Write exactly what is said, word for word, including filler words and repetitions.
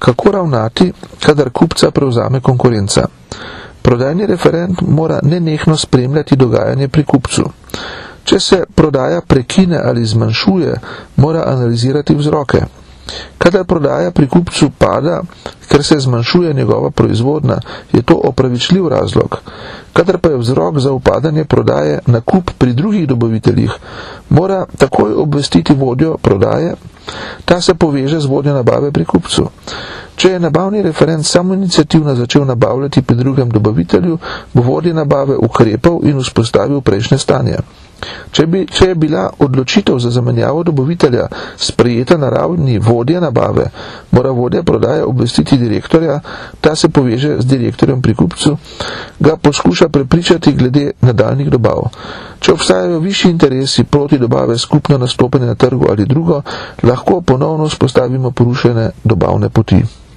Kako ravnati, kadar kupca prevzame konkurenca? Prodajni referent mora nenehno spremljati dogajanje pri kupcu. Če se prodaja prekine ali zmanjšuje, mora analizirati vzroke. Kadar prodaja pri kupcu pada, ker se zmanjšuje njegova proizvodnja, je to opravičljiv razlog. Kadar pa je vzrok za upadanje prodaje nakup pri drugih dobaviteljih, mora takoj obvestiti vodjo prodaje, ta se poveže z vodjo nabave pri kupcu. Če je nabavni referent samoiniciativno začel nabavljati pri drugem dobavitelju, bo vodja nabave ukrepal in vzpostavil prejšnje stanje. Če, bi, če je bila odločitev za zamenjavo dobavitelja sprejeta na ravni vodje nabave, mora vodja prodaje obvestiti direktorja, ta se poveže z direktorjem pri kupcu, ga poskuša prepričati glede nadaljnjih dobav. Če obstajajo višji interesi proti dobave skupno nastopanje na trgu ali drugo, lahko ponovno vzpostavimo porušene dobavne poti.